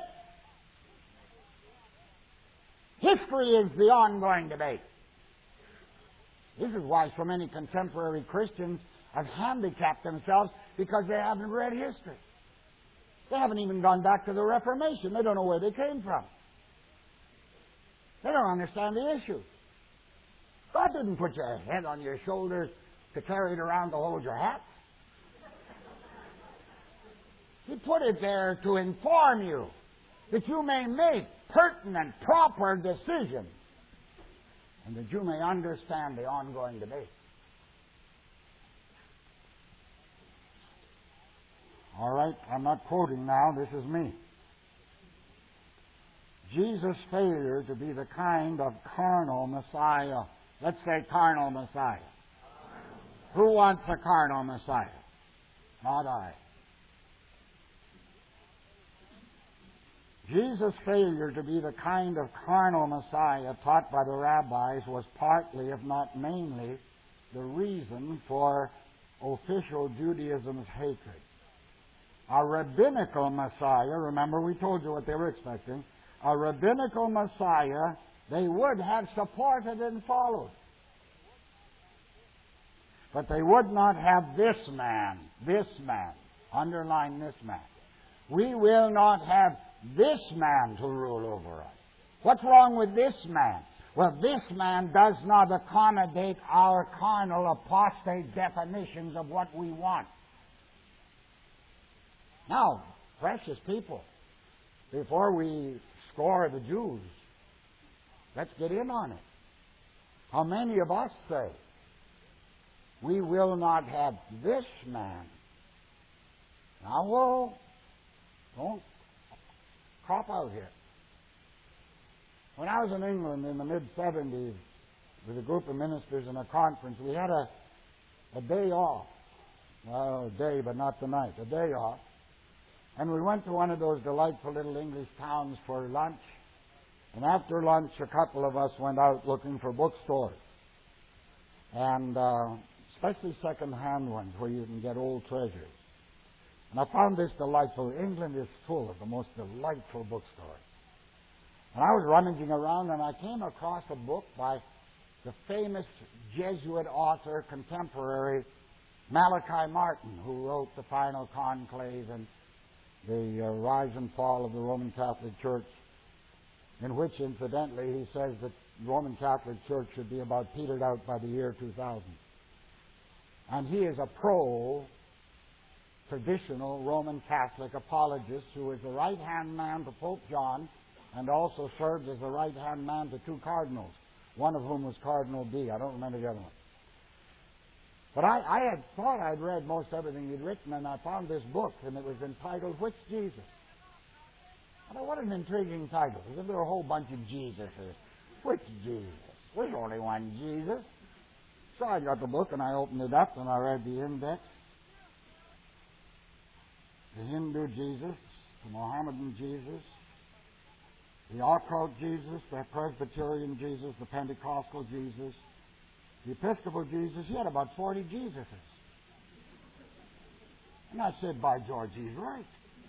History is the ongoing debate. This is why so many contemporary Christians have handicapped themselves, because they haven't read history. They haven't even gone back to the Reformation. They don't know where they came from. They don't understand the issue. God didn't put your head on your shoulders to carry it around to hold your hat. He put it there to inform you, that you may make pertinent, proper decisions, and that you may understand the ongoing debate. All right, I'm not quoting now, this is me. Jesus' failure to be the kind of carnal Messiah. Let's say carnal Messiah. Who wants a carnal Messiah? Not I. Jesus' failure to be the kind of carnal Messiah taught by the rabbis was partly, if not mainly, the reason for official Judaism's hatred. A rabbinical Messiah, remember we told you what they were expecting, a rabbinical Messiah they would have supported and followed. But they would not have this man, this man, underline this man. We will not have this man to rule over us. What's wrong with this man? Well, this man does not accommodate our carnal apostate definitions of what we want. Now, precious people, before we score the Jews. Let's get in on it. How many of us say, we will not have this man? Now, whoa, don't crop out here. When I was in England in the mid-seventies with a group of ministers in a conference, we had a, a day off. Well, a day, but not the night. A day off. And we went to one of those delightful little English towns for lunch. And after lunch, a couple of us went out looking for bookstores. And uh, especially second-hand ones where you can get old treasures. And I found this delightful. England is full of the most delightful bookstores. And I was rummaging around and I came across a book by the famous Jesuit author, contemporary, Malachi Martin, who wrote The Final Conclave and The uh, Rise and Fall of the Roman Catholic Church, in which, incidentally, he says that the Roman Catholic Church should be about petered out by the year two thousand. And he is a pro-traditional Roman Catholic apologist who is the right-hand man to Pope John and also served as the right-hand man to two cardinals, one of whom was Cardinal B. I don't remember the other one. But I, I had thought I'd read most everything he'd written, and I found this book, and it was entitled, Which Jesus? I thought, what an intriguing title. As if there were a whole bunch of Jesuses. Which Jesus? There's only one Jesus. So I got the book, and I opened it up, and I read the index. The Hindu Jesus, the Mohammedan Jesus, the occult Jesus, the Presbyterian Jesus, the Pentecostal Jesus, the Episcopal Jesus. He had about forty Jesuses. And I said, by George, he's right.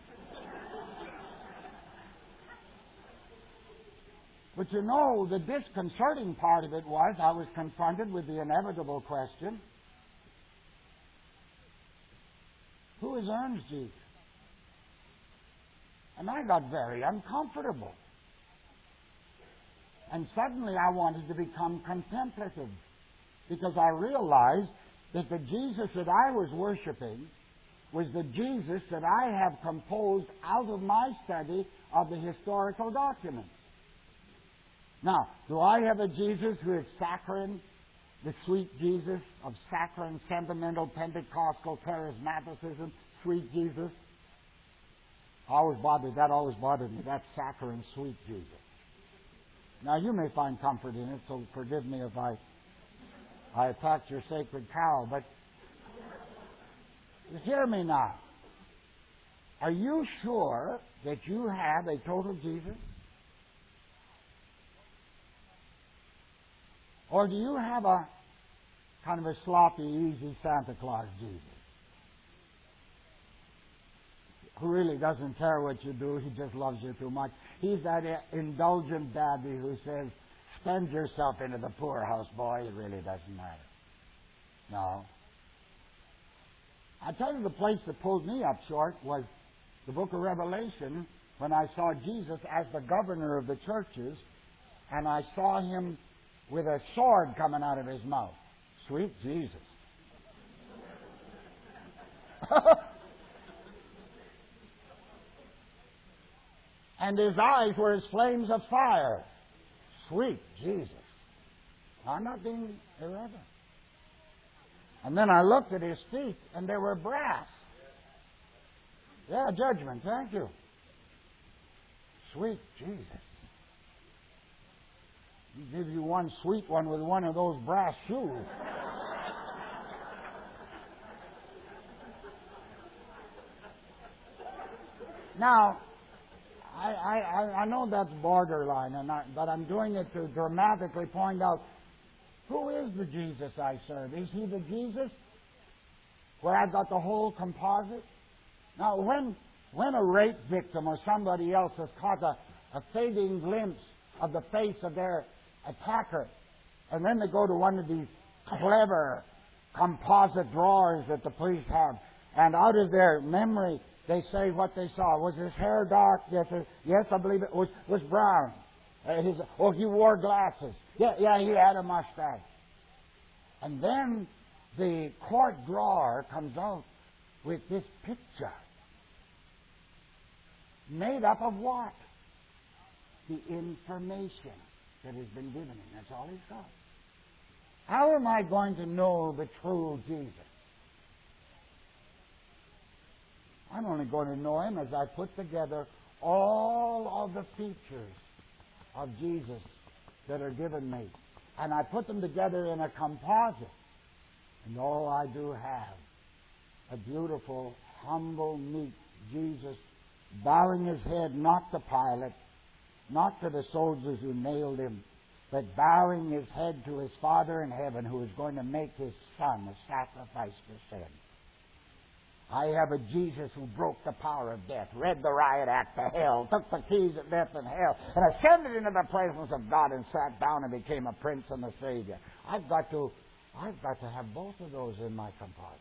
But you know, the disconcerting part of it was I was confronted with the inevitable question, who is Ernst Jesus? And I got very uncomfortable. And suddenly I wanted to become contemplative, because I realized that the Jesus that I was worshiping was the Jesus that I have composed out of my study of the historical documents. Now, do I have a Jesus who is saccharine, the sweet Jesus of saccharine, sentimental, Pentecostal, charismaticism, sweet Jesus? I always bothered, that always bothered me, that saccharine, sweet Jesus. Now, you may find comfort in it, so forgive me if I, I attacked your sacred cow, but hear me now. Are you sure that you have a total Jesus? Or do you have a kind of a sloppy, easy Santa Claus Jesus who really doesn't care what you do, he just loves you too much? He's that indulgent daddy who says, spend yourself into the poorhouse, boy, it really doesn't matter. No. I tell you, the place that pulled me up short was the book of Revelation, when I saw Jesus as the governor of the churches, and I saw him with a sword coming out of his mouth. Sweet Jesus. And his eyes were as flames of fire. Sweet Jesus. I'm not being irreverent. And then I looked at his feet, and they were brass. Yeah, judgment, thank you. Sweet Jesus. He gives you one sweet one with one of those brass shoes. Now, I, I, I know that's borderline, and I, but I'm doing it to dramatically point out, who is the Jesus I serve? Is he the Jesus where I've got the whole composite? Now, when, when a rape victim or somebody else has caught a, a fading glimpse of the face of their attacker, and then they go to one of these clever composite drawers that the police have, and out of their memory they say what they saw. Was his hair dark? Yes, uh, yes, I believe it was, was brown. Uh, his, oh, he wore glasses. Yeah, yeah, he had a mustache. And then the court drawer comes out with this picture. Made up of what? the information that has been given him. That's all he's got. How am I going to know the true Jesus? I'm only going to know him as I put together all of the features of Jesus that are given me. And I put them together in a composite. And all I do have, a beautiful, humble, meek Jesus, bowing his head not to Pilate, not to the soldiers who nailed him, but bowing his head to his Father in heaven, who is going to make his Son a sacrifice for sin. I have a Jesus who broke the power of death, read the riot act to hell, took the keys of death and hell, and ascended into the presence of God and sat down and became a prince and a Savior. I've got to, I've got to have both of those in my composite.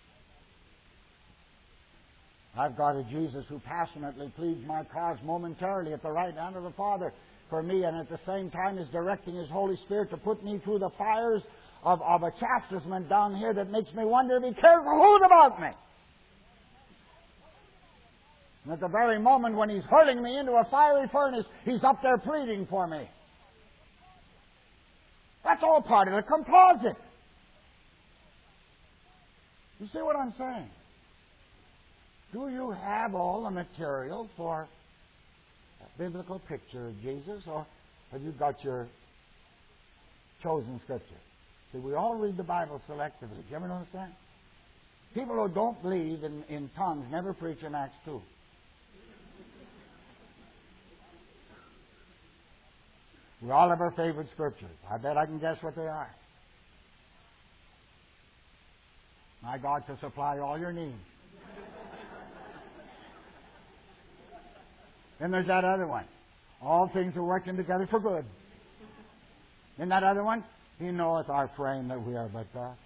I've got a Jesus who passionately pleads my cause momentarily at the right hand of the Father for me, and at the same time is directing His Holy Spirit to put me through the fires of, of a chastisement down here that makes me wonder if He cares a hoot about me. And at the very moment when He's hurling me into a fiery furnace, He's up there pleading for me. That's all part of the composite. You see what I'm saying? Do you have all the material for a biblical picture of Jesus, or have you got your chosen scripture? See, we all read the Bible selectively. Do you ever notice that? People who don't believe in, in tongues never preach in Acts two. We all have our favorite scriptures. I bet I can guess what they are. My God shall supply all your needs. Then there's that other one. All things are working together for good. Then that other one, He knoweth our frame that we are but dust.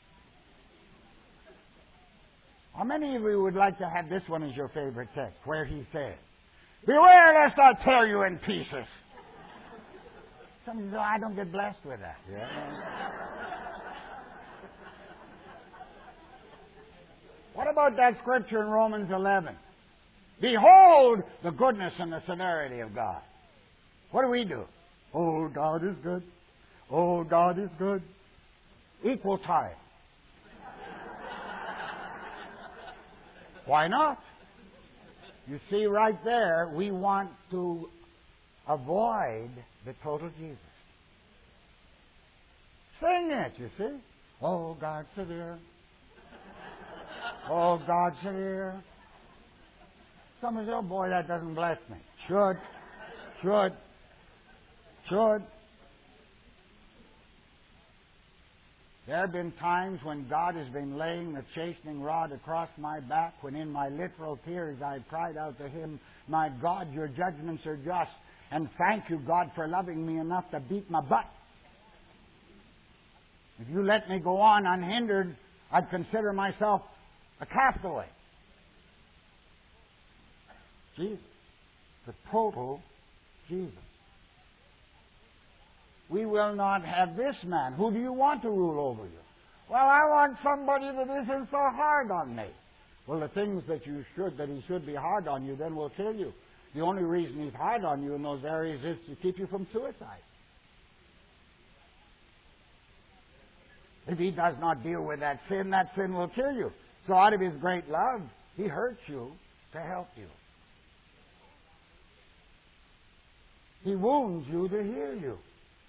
How many of you would like to have this one as your favorite text, where He says, beware lest I tear you in pieces? Some of you say, I don't get blessed with that. Yeah. What about that scripture in Romans eleven? Behold the goodness and the severity of God. What do we do? Oh, God is good. Oh, God is good. Equal time. Why not? You see, right there, we want to avoid the total Jesus. Sing it, you see. Oh, God severe. Oh, God severe. Some of you say, oh boy, that doesn't bless me. Should. Should. Should. There have been times when God has been laying the chastening rod across my back, when in my literal tears I cried out to Him, my God, your judgments are just, and thank you, God, for loving me enough to beat my butt. If you let me go on unhindered, I'd consider myself a castaway. Jesus. The total Jesus. We will not have this man. Who do you want to rule over you? Well, I want somebody that isn't so hard on me. Well, the things that you should, that he should be hard on you, then will kill you. The only reason he's hard on you in those areas is to keep you from suicide. If he does not deal with that sin, that sin will kill you. So out of his great love, he hurts you to help you. He wounds you to heal you.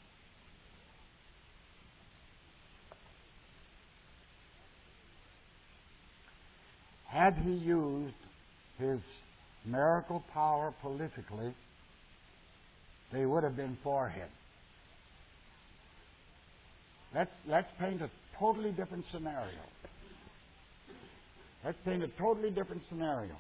Had he used his miracle power politically, they would have been for him. Let's, let's paint a totally different scenario. Let's paint a totally different scenario.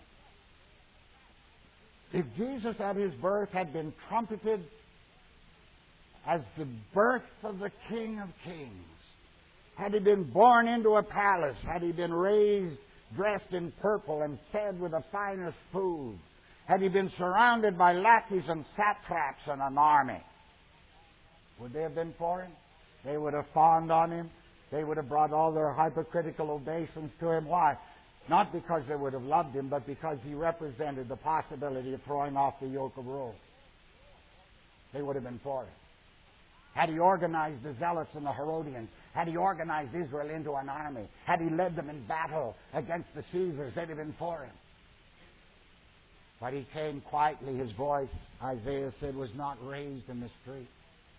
If Jesus at his birth had been trumpeted as the birth of the King of Kings, had he been born into a palace, had he been raised dressed in purple and fed with the finest food, had he been surrounded by lackeys and satraps and an army, would they have been for him? They would have fawned on him. They would have brought all their hypocritical obeisance to him. Why? Not because they would have loved him, but because he represented the possibility of throwing off the yoke of rule. they would have been for it. Had he organized the Zealots and the Herodians, had he organized Israel into an army, had he led them in battle against the Caesars, they'd have been for him. But he came quietly. His voice, Isaiah said, was not raised in the street.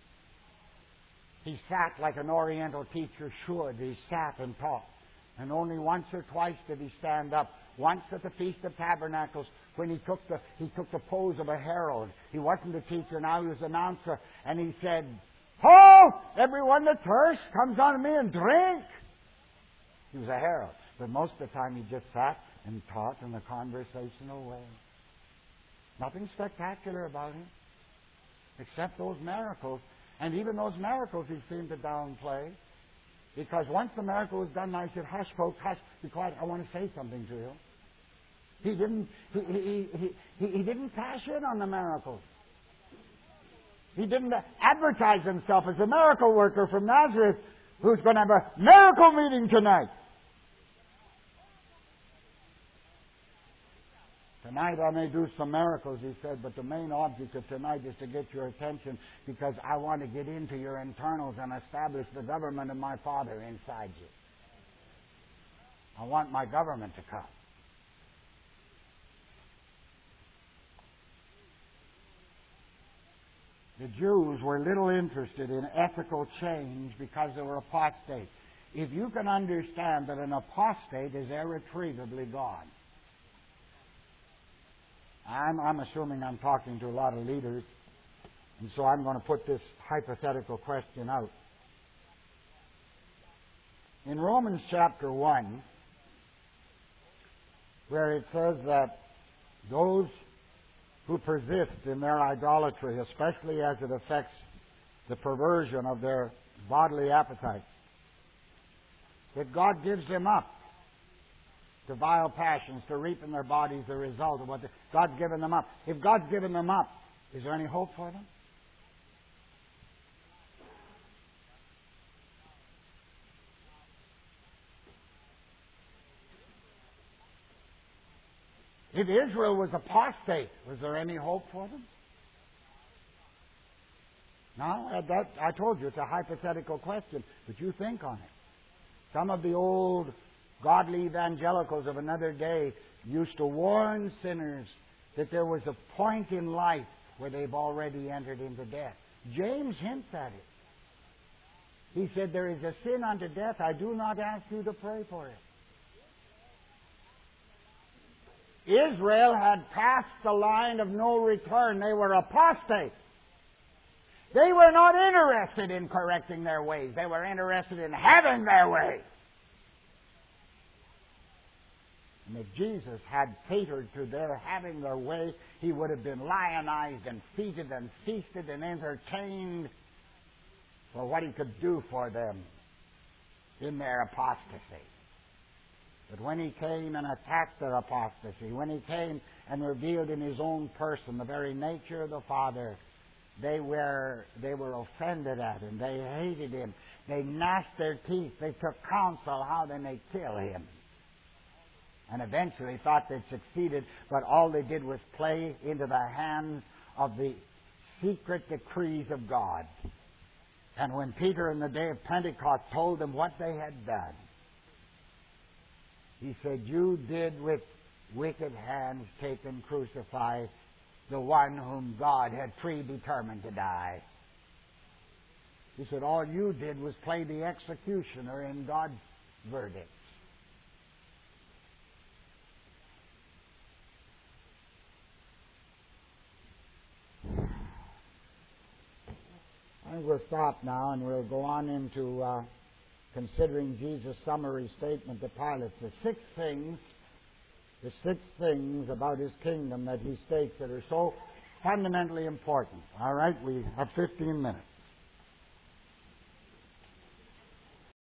He sat like an Oriental teacher should. He sat and taught. And only once or twice did he stand up. Once at the Feast of Tabernacles, when he took the he took the pose of a herald. He wasn't a teacher, now he was an announcer. And he said, "Ho! Everyone that thirsts comes unto me and drink." He was a herald. But most of the time he just sat and taught in a conversational way. Nothing spectacular about him, except those miracles. And even those miracles he seemed to downplay. Because once the miracle was done, I said, "Hush, folks, hush, be quiet. I want to say something to you." He didn't, he, he, he, he, he didn't cash in on the miracles. He didn't advertise himself as a miracle worker from Nazareth who's going to have a miracle meeting tonight. Tonight I may do some miracles, he said, but the main object of tonight is to get your attention because I want to get into your internals and establish the government of my Father inside you. I want my government to come. The Jews were little interested in ethical change because they were apostates. If you can understand that an apostate is irretrievably gone. I'm, I'm assuming I'm talking to a lot of leaders, and so I'm going to put this hypothetical question out. In Romans chapter one, where it says that those who persist in their idolatry, especially as it affects the perversion of their bodily appetite, that God gives them up to vile passions, to reap in their bodies the result of what they, God's given them up. If God's given them up, is there any hope for them? If Israel was apostate, was there any hope for them? No, that, I told you it's a hypothetical question, but you think on it. Some of the old godly evangelicals of another day used to warn sinners that there was a point in life where they've already entered into death. James hints at it. He said, "There is a sin unto death. I do not ask you to pray for it." Israel had passed the line of no return. They were apostate. They were not interested in correcting their ways. They were interested in having their way. And if Jesus had catered to their having their way, he would have been lionized and feasted and feasted and entertained for what he could do for them in their apostasy. But when he came and attacked their apostasy, when he came and revealed in his own person the very nature of the Father, they were they were offended at him. They hated him. They gnashed their teeth. They took counsel how they may kill him. And eventually thought they'd succeeded, but all they did was play into the hands of the secret decrees of God. And when Peter in the day of Pentecost told them what they had done, he said, "You did with wicked hands take and crucify the one whom God had predetermined to die." He said, "All you did was play the executioner in God's verdict." I think we'll stop now and we'll go on into uh, considering Jesus' summary statement to Pilate. The six things, the six things about his kingdom that he states that are so fundamentally important. All right, we have fifteen minutes.